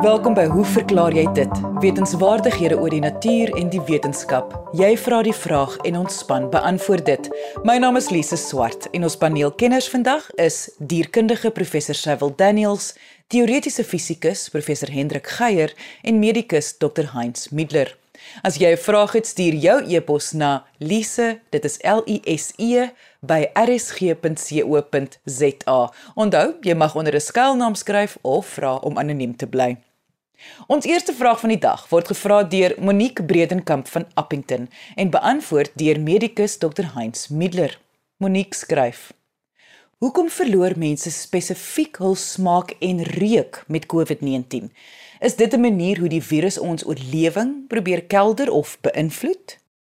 Welkom by Hoe verklaar jy dit? Wetenskapwaardighede oor die natuur en die wetenskap. Jy vra die vraag en ons span beantwoord dit. My naam is Lise Swart en ons paneelkenners vandag is dierkundige professor Cecil Daniels, teoretiese fisikus professor Hendrik Geier en medikus Dr. Heinz Middler. As jy 'n vraag het, stuur jou e-pos na lise, dit is LISE, by rsg.co.za. Onthou, jy mag onder 'n skuilnaam skryf of vra om anoniem te bly. Ons eerste vraag van die dag word gevra deur Monique Bredenkamp van Appington en beantwoord deur medikus Dr. Heinz Middler. Monique skryf: Hoekom verloor mense spesifiek hul smaak en reuk met COVID-19? Is dit 'n manier hoe die virus ons oorlewing probeer kelder of beïnvloed?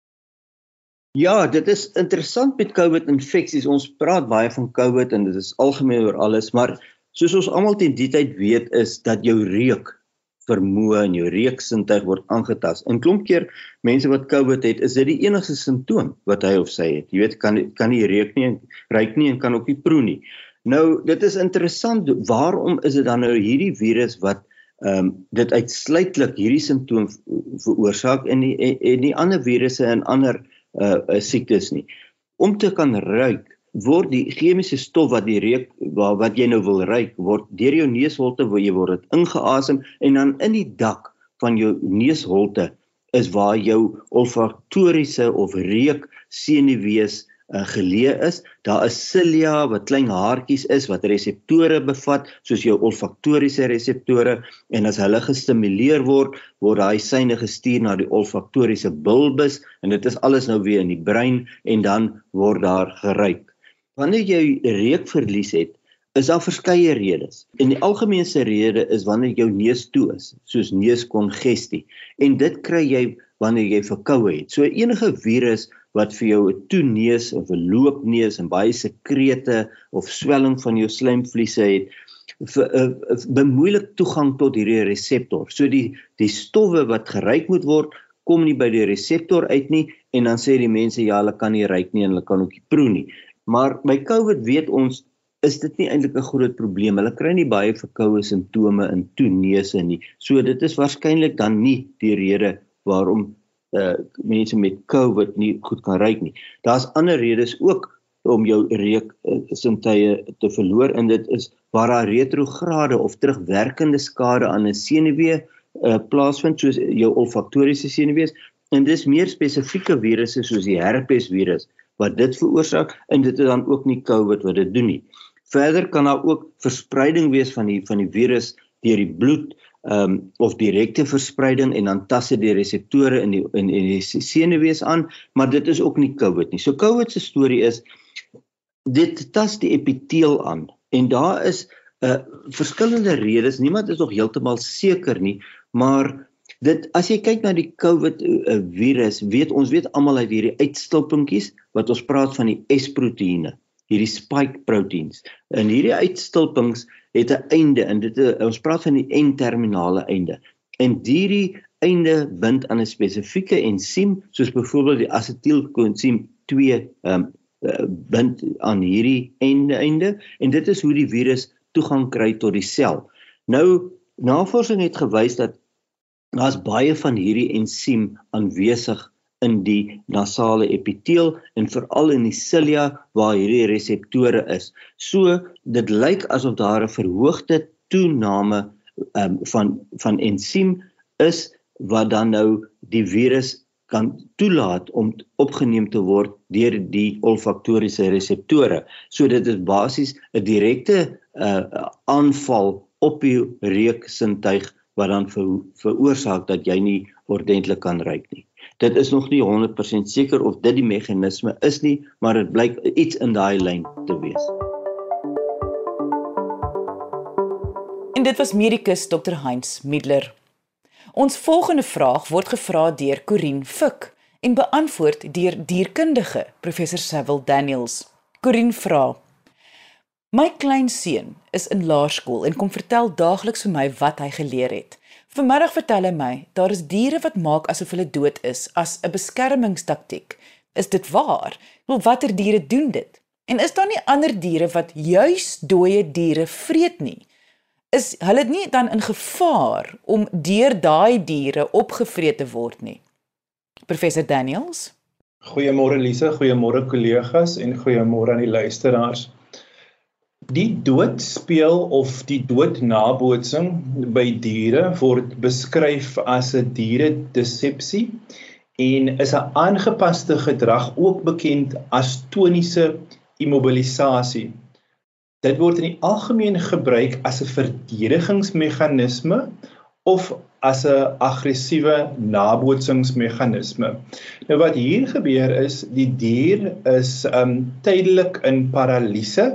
Ja, dit is interessant met COVID-infeksies. Ons praat baie van COVID en dit is algemeen oor alles, maar soos ons almal teen die tyd weet, is dat jou reuk vermoë en jou reuksintuig word aangetast. En klomp keer mense wat COVID het, is dit die enigste simptoom wat hy of sy het. Jy weet, kan nie reuk nie, ruik nie en kan ook nie proe nie. Nou, dit is interessant, waarom is dit dan nou hierdie virus wat dit uitsluitlik hierdie simptoom veroorsaak en die ander virusse en ander siektes nie. Om te kan ruik, word die chemiese stof wat die reuk, wat jy nou wil ruik, word deur jou neusholte, word dit ingeasem en dan in die dak van jou neusholte is waar jou olfaktoriese of reuk senuwees geleë is. Daar is cilia wat klein haartjies is wat reseptore bevat, soos jou olfaktoriese reseptore, en as hulle gestimuleer word daai seine gestuur na die olfaktoriese bulbus en dit is alles nou weer in die brein en dan word daar geruik. Wanneer jy reukverlies het, is daar verskeie redes. En die algemeenste rede is wanneer jou neus toe is, soos neuskongestie. En dit kry jy wanneer jy verkoue het. So enige virus wat vir jou 'n toeneus of 'n loopneus en baie sekrete of swelling van jou slijmvliese het, bemoeilik toegang tot hierdie reseptor. So die stowwe wat geruik moet word, kom nie by die reseptor uit nie, en dan sê die mense, ja, hulle kan nie ruik nie en hulle kan ook nie proe nie. Maar by COVID weet ons, is dit nie eintlik 'n groot probleem. Hulle kry nie baie verkoue simptome in toeneuse nie. So dit is waarskynlik dan nie die rede waarom mense met COVID nie goed kan ruik nie. Daar's ander redes ook om jou reuksintuie te verloor, en dit is waar daar retrograde of terugwerkende skade aan 'n senuwee plaasvind, soos jou olfaktoriese senuwees, en dis meer spesifieke virusse soos die herpesvirus wat dit veroorsaak, en dit is dan ook nie COVID wat dit doen nie. Verder kan daar ook verspreiding wees van die virus deur die bloed, of direkte verspreiding, en dan tas dit die reseptore in die senuwees aan, maar dit is ook nie COVID nie. So COVID se storie is, dit tas die epitheel aan, en daar is verskillende redes, niemand is nog heeltemal seker nie, maar as jy kyk na die COVID-virus, ons weet almal uit hierdie uitstulpinkies, wat ons praat van die S-proteïene, hierdie spike proteins. En hierdie uitstulpings het 'n einde, en ons praat van die N-terminale einde. En hierdie einde bind aan 'n spesifieke ensiem, soos byvoorbeeld die asetielkoensiem 2 bind aan hierdie einde, en dit is hoe die virus toegang kry tot die sel. Nou, navorsing het gewys dat daar's baie van hierdie ensiem aanwesig in die nasale epitheel en veral in die cilia waar hierdie reseptore is. So, dit lyk asof daar 'n verhoogde toename van ensiem is wat dan nou die virus kan toelaat om opgeneem te word deur die olfaktoriese reseptore. So dit is basies 'n direkte aanval op die reuksintuig wat dan veroorsaak dat jy nie ordentlik kan ruik nie. Dit is nog nie 100% seker of dit die meganisme is nie, maar dit blyk iets in daai lyn te wees. En dit was medikus Dr. Heinz Middler. Ons volgende vraag word gevra deur Corine Fuk en beantwoord deur dierkundige professor Cecil Daniels. Corine vra: My kleinseun is in laerskool en kom vertel daagliks vir my wat hy geleer het. Vanmiddag vertel hy my, daar is diere wat maak asof hulle dood is as 'n beskermingstaktiek. Is dit waar? Watter diere doen dit? En is daar nie ander diere wat juis dooie diere vreet nie? is hulle nie dan in gevaar om deur daai diere opgevreet te word nie? Professor Daniels? Goeiemôre Lise, goeiemôre kollegas en goeiemôre aan die luisteraars. Die doodspeel of die doodnabootsing by diere word beskryf as 'n dieredissepsie en is 'n aangepaste gedrag, ook bekend as toniese immobilisasie. Dit word in die algemeen gebruik as 'n verdedigingsmeganisme of as 'n aggressiewe nabootsingsmeganisme. Nou wat hier gebeur is, die dier is tydelik in paralise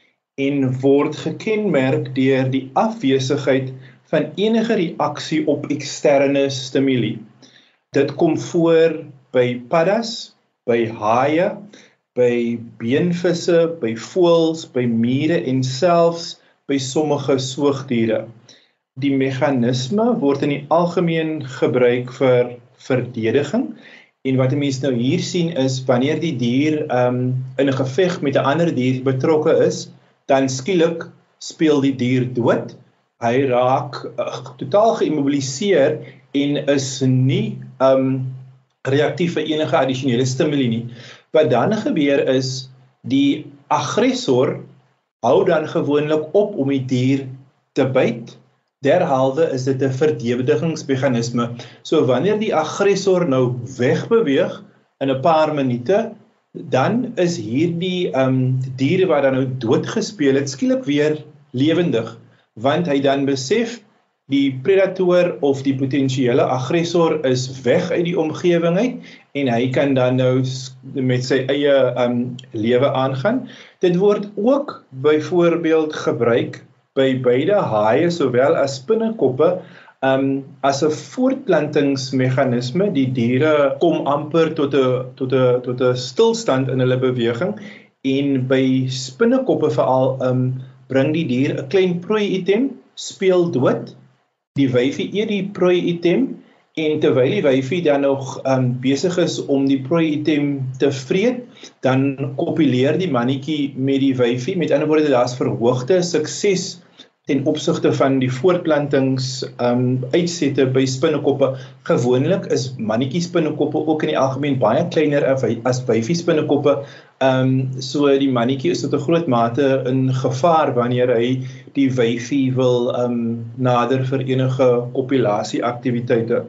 en word gekenmerk deur die afwesigheid van enige reaksie op eksterne stimuli. Dit kom voor by paddas, by haie, by beenvisse, by voëls, by mure en selfs by sommige soogdiere. Die meganisme word in die algemeen gebruik vir verdediging en wat 'n mens nou hier sien is, wanneer die dier in 'n geveg met 'n ander dier betrokke is, dan skielik speel die dier dood. Hy raak totaal geïmmobiliseer en is nie reaktief vir enige addisionele stimuli nie. Wat dan gebeur is, die aggressor hou dan gewoonlik op om die dier te byt. Derhalwe is dit 'n verdedigingsmeganisme. So wanneer die aggressor nou wegbeweeg in 'n paar minute, dan is hierdie diere wat dan nou doodgespeel het, skielik weer lewendig, want hy dan besef die predator of die potensiële aggressor is weg uit die omgewing uit en hy kan dan nou met sy eie lewe aangaan. Dit word ook byvoorbeeld gebruik by beide haie sowel as spinnekoppe as 'n voortplantingsmeganisme. Die diere kom amper tot 'n stilstand in hulle beweging en by spinnekoppe veral bring die dier 'n klein prooi-item, speel dood. Die wyfie eet die prooi-item en terwyl die wyfie dan nog besig is om die prooi-item te vreet, dan kopuleer die mannetjie met die wyfie. Met ander woorde, daar's verhoogde sukses ten opsigte van die voortplantings uitsette by spinnekoppe. Gewoonlik is mannetjie spinnekoppe ook in die algemeen baie kleiner as wyfie spinnekoppe. So die mannetjie is tot 'n groot mate in gevaar wanneer hy die wyfie wil nader vir enige kopulasieaktiwiteite.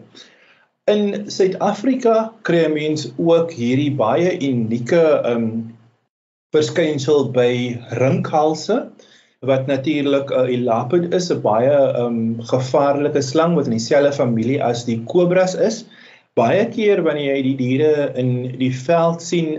In Suid-Afrika kry 'n mens ook hierdie baie unieke verskynsel by rinkhalse, wat natuurlik 'n elapid is, 'n baie gevaarlike slang wat in dieselfde familie as die kobras is. Baie keer wanneer jy die diere in die veld sien,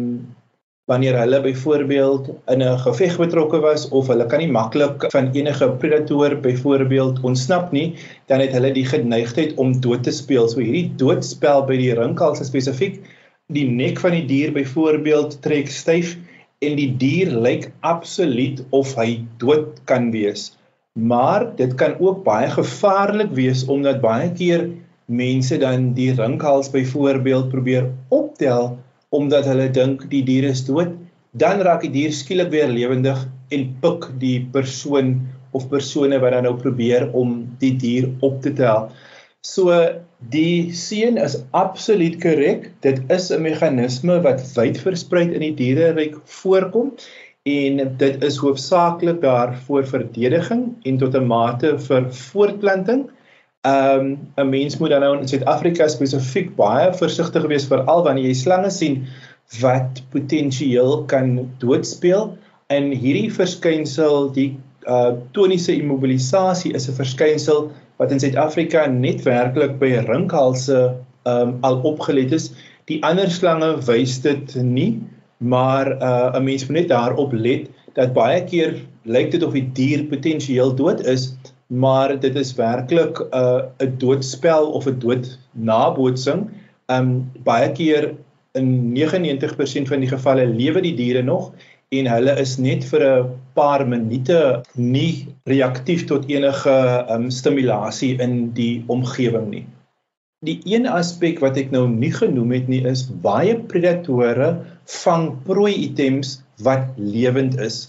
wanneer hulle byvoorbeeld in 'n geveg betrokke was of hulle kan nie maklik van enige predator byvoorbeeld ontsnap nie, dan het hulle die geneigtheid om dood te speel. So hierdie doodspel by die rinkhalse spesifiek, die nek van die dier byvoorbeeld trek styf en die dier lyk absoluut of hy dood kan wees. Maar dit kan ook baie gevaarlik wees, omdat baie keer mense dan die rinkhals byvoorbeeld probeer optel, omdat hulle dink die dier is dood, dan raak die dier skielik weer lewendig en pik die persoon of persone wat dan nou probeer om die dier op te tel. So die seun is absoluut korrek. Dit is 'n meganisme wat wyd verspreid in die diereryk voorkom en dit is hoofsaaklik daar vir verdediging en tot 'n mate vir voortplanting. 'n Mens moet dan nou in Suid-Afrika spesifiek baie versigtig wees, veral wanneer jy slange sien wat potensieel kan doodspeel. En hierdie verskynsel, die toniese immobilisasie, is 'n verskynsel wat in Suid-Afrika net werklik by rinkhalse al opgelet is. Die ander slange wys dit nie, maar 'n mens moet net daarop let dat baie keer lyk dit of die dier potensieel dood is, maar dit is werklik 'n doodspel of 'n doodnabootsing. Baie keer in 99% van die gevalle lewe die diere nog en hulle is net vir 'n paar minute nie reaktief tot enige stimulasie in die omgewing nie. Die een aspek wat ek nou nie genoem het nie is, baie predatore vang prooi-items wat lewend is.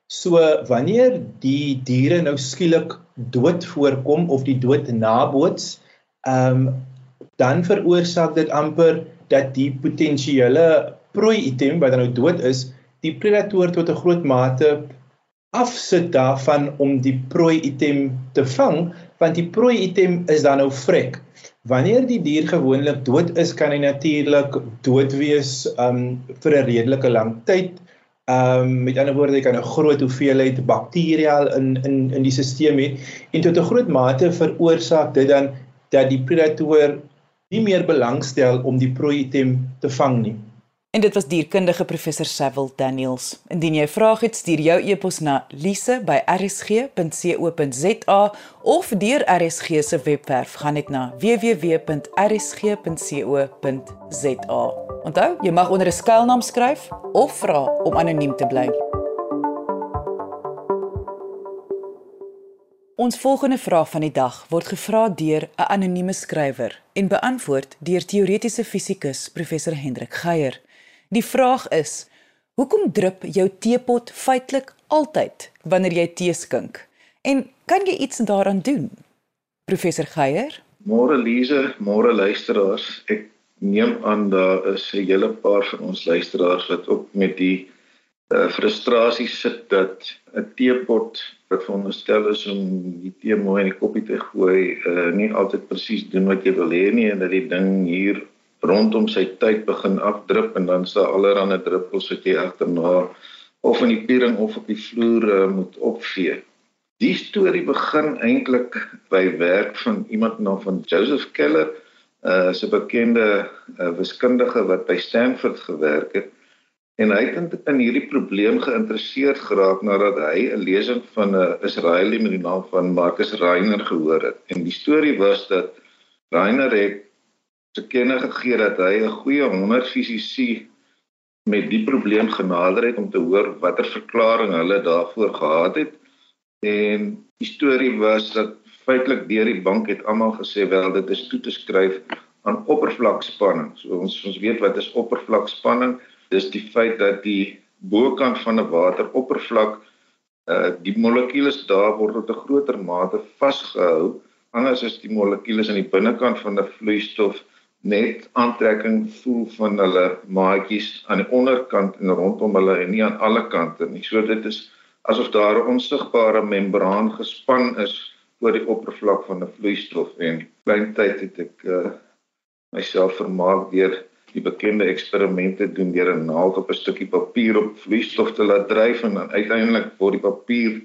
So wanneer die diere nou skielik dood voorkom of die dood naboots, dan veroorsaak dit amper dat die potensiële prooi-item wat nou dood is, die predator tot 'n groot mate afsit daarvan om die prooi-item te vang, want die prooi-item is dan nou vrek. Wanneer die dier gewoonlik dood is, kan hy natuurlik dood wees vir 'n redelike lang tyd. Met ander woorde, jy kan 'n groot hoeveelheid bakteriaal in die stelsel hê, en tot 'n groot mate veroorsaak dit dan dat die predator nie meer belangstel om die prooi-item te vang nie. En dit was dierkundige professor Sewil Daniels. Indien jy 'n vraag het, stuur jou e-pos na lise@rsg.co.za of deur RSG se webwerf gaan net na www.rsg.co.za. Onthou, jy mag onder 'n skuilnaam skryf of vra om anoniem te bly. Ons volgende vraag van die dag word gevra deur 'n anonieme skrywer en beantwoord deur teoretiese fisikus professor Hendrik Geier. Die vraag is: hoekom drup jou teepot feitelik altyd wanneer jy tee skink? En kan jy iets daaraan doen? Professor Geier? Môre Lise, môre luisteraars. Ek neem aan daar is 'n hele paar van ons luisteraars wat ook met die frustrasie sit dat 'n teepot wat veronderstel is om die tee mooi in die koppie te gooi, nie altyd presies doen wat jy wil hê nie, en dat die ding hier rondom sy tyd begin afdrup en dan staan allerlei druppels wat jy agterna of in die piering of op die vloer moet opvee. Die storie begin eintlik by werk van iemand van Joseph Keller, 'n bekende wiskundige wat by Stanford gewerk het. En hy het in hierdie probleem geïnteresseerd geraak nadat hy 'n lesing van 'n Israeli met die naam van Marcus Reiner gehoor het. En die storie was dat Reiner het te kenne gegee dat hy 'n goeie 100 fisici met die probleem genader het om te hoor watter verklaring hulle daarvoor gehad het. En die storie was dat feitelik deur die bank het almal gesê wel dit is toe te skryf aan oppervlakspanning. So ons weet wat is oppervlakspanning. Dis die feit dat die bokant van 'n wateroppervlak die molekules daar word tot 'n groter mate vasgehou, anders is die molekules aan die binnekant van 'n vloeistof net aantrekking voel van hulle maatjies aan die onderkant en rondom hulle en nie aan alle kante nie. So dit is asof daar 'n onsigbare membraan gespan is oor die oppervlak van 'n vloeistof. En klein tyd het ek myself vermaak deur die bekende eksperimente doen deur 'n naald op 'n stukkie papier op vloeistof te laat dryf en dan uiteindelik word die papier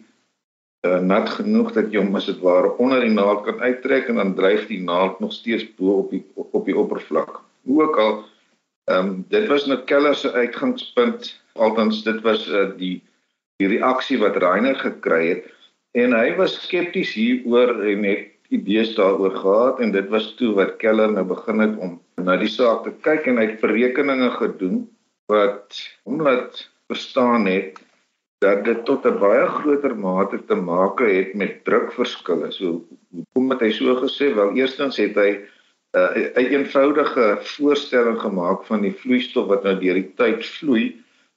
nat genoeg dat jy hom as dit ware onder die naald kan uittrek en dan dryf die naald nog steeds bo op die oppervlak. Hoe ook al, dit was nou Keller se uitgangspunt, althans dit was die reaksie wat Reiner gekry het, en hy was skepties hieroor en het idees daaroor gehad, en dit was toe wat Keller nou begin het om na die saak te kyk, en hy het berekeninge gedoen wat hom laat verstaan het dat dit tot 'n baie groter mate te maak het met drukverskille. So, hoekom het hy so gesê? Wel, eerstens het hy 'n eenvoudige voorstelling gemaak van die vloeistof wat nou deur die tyd vloei,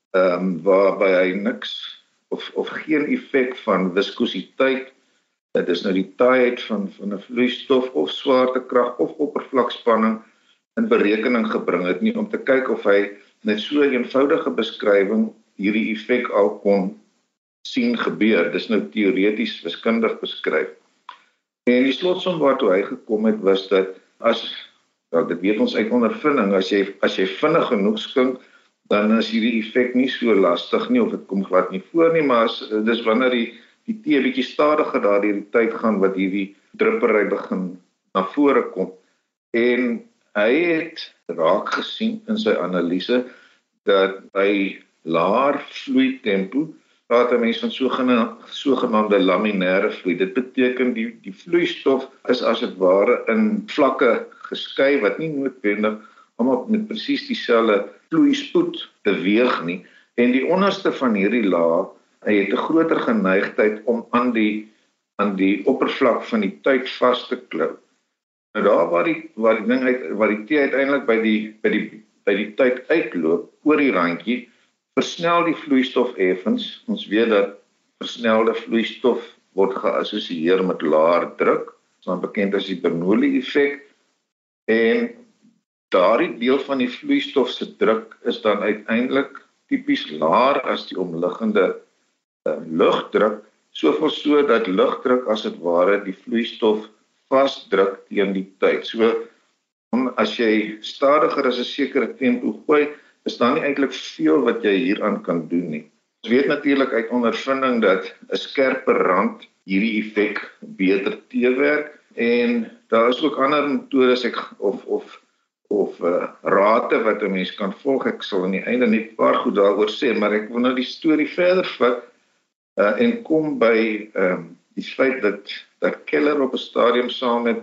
waarby hy niks of geen effek van viskositeit, dit is nou die taaiheid van 'n vloeistof of swaartekrag of oppervlakspanning in berekening gebring het nie, om te kyk of hy met so 'n eenvoudige beskrywing hierdie effek al kon sien gebeur. Dis nou teoreties wiskundig beskryf. En die slotsom waartoe hy gekom het was dat dit weet ons uit ondervinding, as jy vinnig genoeg skink, dan is hierdie effek nie so lastig nie, of dit kom glad nie voor nie, maar dis wanneer die tee bietjie stadiger daardeur die tyd gaan wat hierdie druppery begin na vore kom. En hy het raak gesien in sy analise dat by laer vloeitempo praat 'n mens van sogenaamde laminêre vloei. Dit beteken die vloeistof is as dit ware in vlakke geskei wat nie noodwendig almal met presies dieselfde vloeispoed beweeg nie. En die onderste van hierdie laag het 'n groter geneigtheid om aan die oppervlak van die tyd vas te klou. Nou daar waar die tee uiteindelik by die tyd uitloop oor die randjie, versnel die vloeistof effens. Ons weet dat versnelde vloeistof word geassosieer met laer druk, dan bekend as die Bernoulli effek. En daardie deel van die vloeistof se druk is dan uiteindelik tipies laer as die omliggende lugdruk, soveel so dat lugdruk as dit ware die vloeistof vasdruk teen die tyd. So as jy stadiger as 'n sekere tempo gooi, is daar nie eintlik veel wat jy hieraan kan doen nie. Ons weet natuurlik uit ondervinding dat 'n skerpe rand hierdie effek beter teewerk, en daar is ook ander metodes of rate wat 'n mens kan volg. Ek sal aan die einde net 'n paar goed daaroor sê, maar ek wil nou die storie verder vat en kom by die feit dat Keller op 'n stadium saam met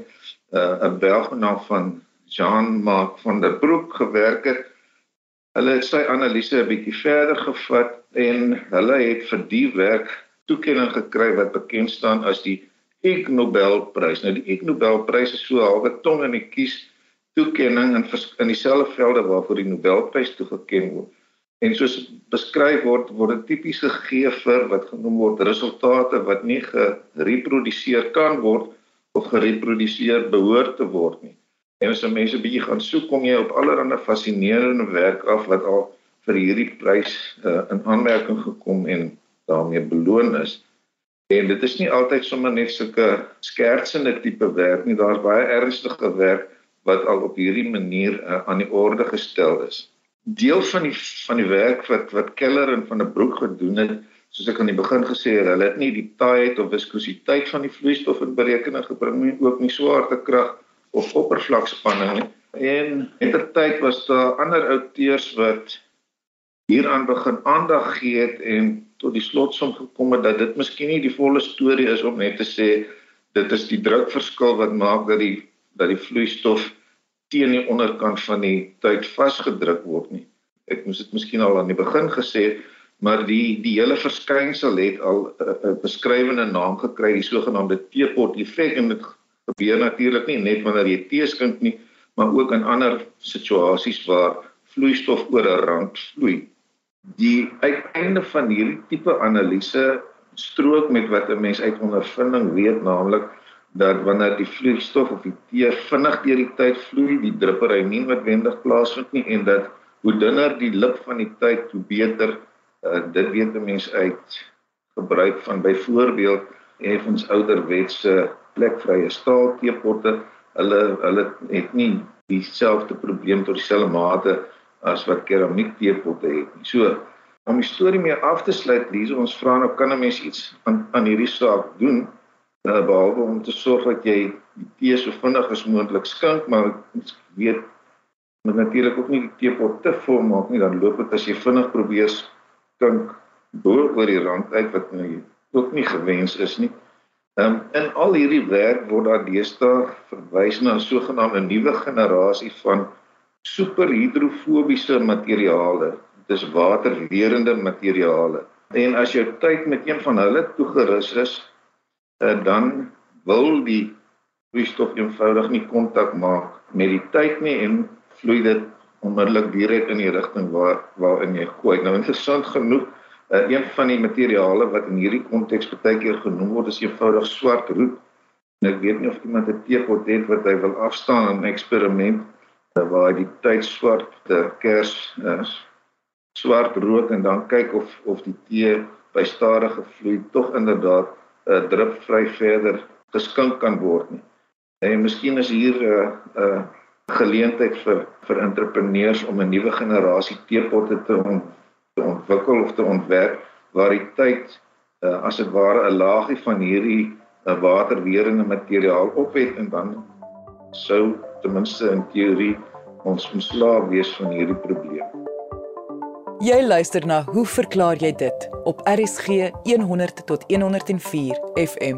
'n Belg genaamd van Jean-Marc van der Broek gewerk het. Hulle het sy analise 'n bietjie verder gevat en hulle het vir die werk toekenning gekry wat bekend staan as die Ig Nobelprys. Nou die Ig Nobelprys is so 'n halwe tong in die kies toekenning in dieselfde velde waarvoor die Nobelprys toegeken word. En soos beskryf word dit tipies gegee vir wat genoem word resultate wat nie gereproduseer kan word of gereproduseer behoort te word nie. En as mense 'n bietjie gaan soek, kom jy op allerlei fascinerende werk af wat al vir hierdie prys in aanmerking gekom en daarmee beloon is. En dit is nie altyd sommer net sulke skertsende tipe werk nie, daar's baie ernstige werk wat al op hierdie manier aan die orde gestel is. Deel van die werk wat Keller en Van der Broek gedoen het, soos ek aan die begin gesê het, hulle het nie die taaiheid of viskositeit van die vloeistof in berekening gebring nie, ook nie swaartekrag of oppervlakspanning nie. En mettertyd was daar ander outeurs wat hieraan begin aandag gee het en tot die slotsom gekom het dat dit miskien nie die volle storie is om net te sê dit is die drukverskil wat maak dat die vloeistof teen die onderkant van die tyd vasgedruk word nie. Ek moes dit miskien al aan die begin gesê, maar die hele verskynsel het al 'n beskrywende naam gekry, die sogenaamde teepot effek, en dit gebeur natuurlik nie net wanneer jy tee skink nie, maar ook in ander situasies waar vloeistof oor 'n rand vloei. Die uiteinde van hierdie tipe analise strook met wat 'n mens uit ondervinding weet, naamlik dat wanneer die vloeistof of die tee vinnig deur die tyd vloei, die druppery nie noodwendig plaasvind nie, en dat hoe dunner die lip van die tyd, hoe beter. Dit weet 'n mens uit gebruik van byvoorbeeld effens ouderwetse plekvrye staal teepotte. Hulle het nie dieselfde probleem tot dieselfde mate as wat keramiek teepotte het nie. So, om die storie mee af te sluit, Lies, ons vra nou, kan 'n mens iets aan hierdie saak doen, behalwe om te sorg dat jy die tee so vinnig as moontlik skink, maar ons weet, moet natuurlik ook nie die teepot te vol maak nie, dan loop dit as jy vinnig probeer skink bo oor die rand uit, wat ook nie gewens is nie. In al hierdie werk word daar deesdae verwys na 'n sogenaamde nuwe generasie van superhidrofobiese materiale. Dit is waterwerende materiale. En as jou tyd met een van hulle toegerus is, dan wil die vloeistof eenvoudig nie kontak maak met die tyd nie en vloei dit onmiddellik direk in die rigting waarin jy gooi. Nou interessant genoeg, een van die materiale wat in hierdie konteks baie keer genoem word, is eenvoudig swart roet. En ek weet nie of iemand 'n teepot het wat hy wil afstaan in 'n eksperiment waar hy die tyd swart kers swart rook en dan kyk of die tee by stadige vloei tog inderdaad drupvry verder geskink kan word nie. En miskien is hier geleentheid vir entrepreneurs om 'n nuwe generasie teepotte te ontwikkel of te ontwerp waar die tyd as dit ware 'n laagie van hierdie waterwerende materiaal op het, en dan sou ten minste in teorie ons ontslae wees van hierdie probleem. Jy luister na Hoe verklaar jy dit op RSG 100 tot 104 FM.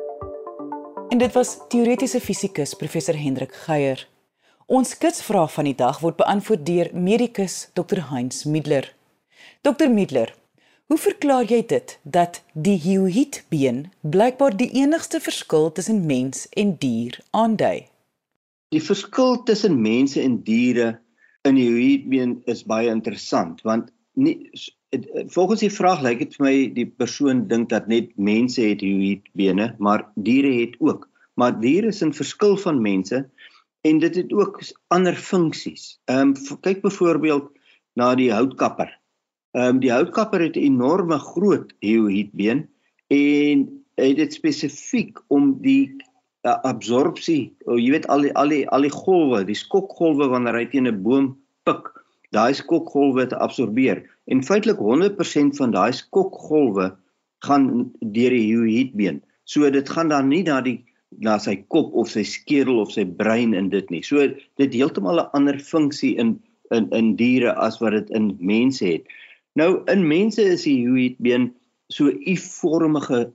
En dit was teoretiese fisikus professor Hendrik Geier. Ons kitsvraag van die dag word beantwoord deur medikus Dr. Heinz Middler. Dr. Middler, hoe verklaar jy dit dat die hyoïdbeen blykbaar die enigste verskil tussen mens en dier aandui? Die verskil tussen mense en diere in die hyoïdbeen is baie interessant, want volgens die vraag lyk dit vir my die persoon dink dat net mense het hyoïdbene, maar diere het ook. Maar diere is in verskil van mense en dit het ook ander funksies. Kyk byvoorbeeld na die houtkapper. Die houtkapper het 'n enorme groot hyoïdbeen en het dit spesifiek om die absorpsie, jy weet al die golwe, die skokgolwe wanneer hy teen 'n boom pik, daai skokgolwe te absorbeer. En feitelik 100% van daai skokgolwe gaan deur die hyoïdbeen. So dit gaan dan nie na sy kop of sy skedel of sy brein in dit nie. So dit heeltemal 'n ander funksie in diere as wat dit in mense het. Nou in mense is die hyoïdbeen so 'n U-vormige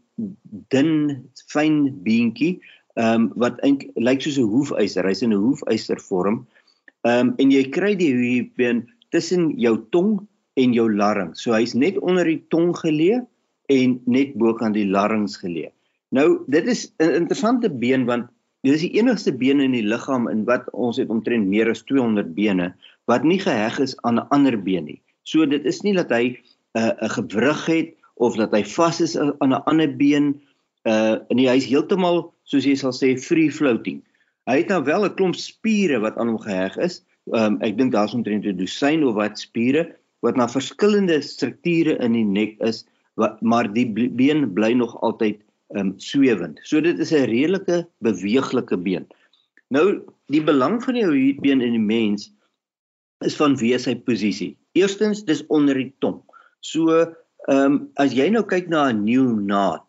dun fyn beentjie wat eintlik lyk soos 'n hoefyster. Hy's in 'n hoefystervorm. En jy kry die hyoïdbeen tussen jou tong en jou larynx. So hy's net onder die tong geleë en net bokant die larynx geleë. Nou, dit is 'n interessante been want dit is die enigste been in die liggaam in wat ons het omtrent meer as 200 bene wat nie geheg is aan 'n ander been nie. So dit is nie dat hy 'n gewrig het of dat hy vas is aan 'n ander been. Nee, hy is heeltemal, soos jy sal sê, free floating. Hy het nou wel 'n klomp spiere wat aan hom geheg is. Ek dink daar's omtrent 'n dosyn of wat spiere wat na verskillende strukture in die nek is, maar die been bly nog altyd swewend. So dit is 'n redelike beweeglike been. Nou, die belang van die hyoïdbeen in die mens is vanweë sy posisie. Eerstens, dis onder die tong. So, as jy nou kyk na 'n neonaat,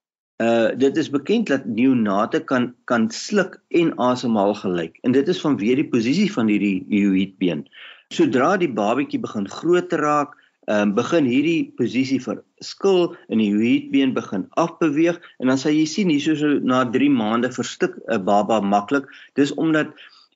dit is bekend dat neonate kan sluk en asemhaal gelyk. En dit is vanweë die posisie van hierdie hyoïdbeen. Sodra die babatjie begin groot te raak, begin hierdie posisie verskil en die hyoïdbeen begin afbeweeg en dan sal jy sien hier soos na 3 maande verstik 'n baba maklik. Dis omdat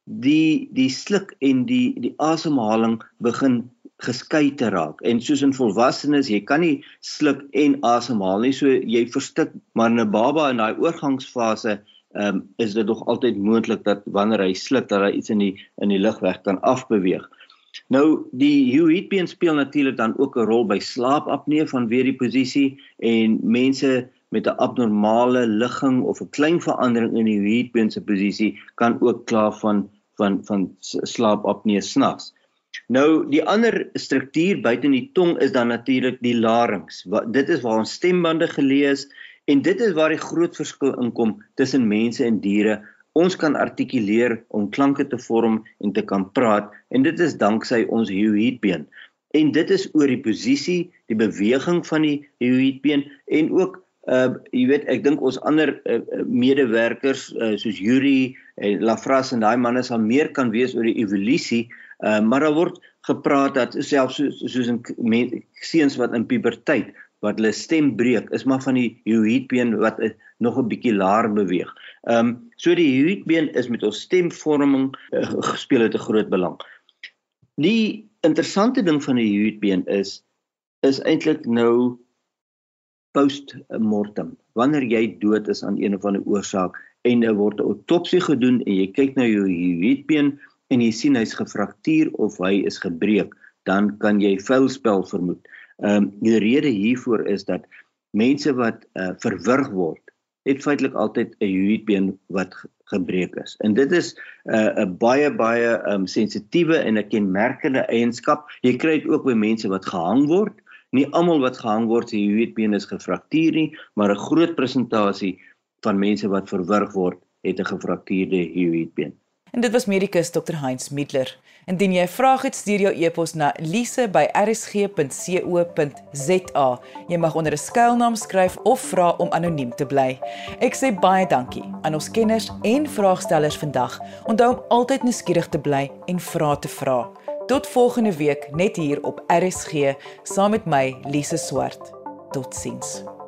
die sluk en die asemhaling begin geskei te raak. En soos in volwassenes, jy kan nie sluk en asemhaal nie, so jy verstik, maar in 'n baba in daai oorgangsfase is dit nog altyd moontlik dat wanneer hy sluk dat hy iets in die lugweg kan afbeweeg. Nou, die hyoïdbeen speel natuurlik dan ook 'n rol by slaapapnee vanweë die posisie en mense met 'n abnormale ligging of 'n klein verandering in die hyoïdbeen se posisie kan ook kla van slaapapnee snags. Nou, die ander struktuur buite in die tong is dan natuurlik die larynx. Dit is waar ons stembande geleë is en dit is waar die groot verskil inkom tussen mense en diere. Ons kan artikuleer om klanke te vorm en te kan praat en dit is danksy ons hyoïdbeen. En dit is oor die posisie, die beweging van die hyoïdbeen en ook, jy weet, ek dink ons ander medewerkers soos Yuri en Lafras en daai manne sal meer kan wees oor die evolusie, maar daar word gepraat dat selfs soos in seuns wat in puberteit, wat hulle stem breek, is maar van die hyoïdbeen wat nog 'n bietjie laer beweeg. So die hyoïdbeen is met ons stemvorming speel het 'n groot belang. Die interessante ding van die hyoïdbeen is eintlik nou post-mortem. Wanneer jy dood is aan een of ander oorsaak en word 'n autopsie gedoen en jy kyk na jou hyoïdbeen en jy sien hy's gefraktuur of hy is gebreek, dan kan jy vuilspel vermoed. Die rede hiervoor is dat mense wat verwrig word, het feitelik altyd 'n hyoïdbeen wat gebreek is. En dit is 'n baie sensitiewe en 'n kenmerkende eienskap. Jy kry dit ook by mense wat gehang word. Nie almal wat gehang word, se hyoïdbeen is gefraktuur nie, maar 'n groot persentasie van mense wat verwrig word, het 'n gefraktuurde hyoïdbeen. En dit was medikus Dr. Heinz Middler. Indien jy 'n vraag het, stuur jou e-pos na lise@rsg.co.za. Jy mag onder 'n skuilnaam skryf of vra om anoniem te bly. Ek sê baie dankie aan ons kenners en vraagstellers vandag. Onthou om altyd nuuskierig te bly en vrae te vra. Tot volgende week net hier op RSG saam met my Lise Swart. Totsiens.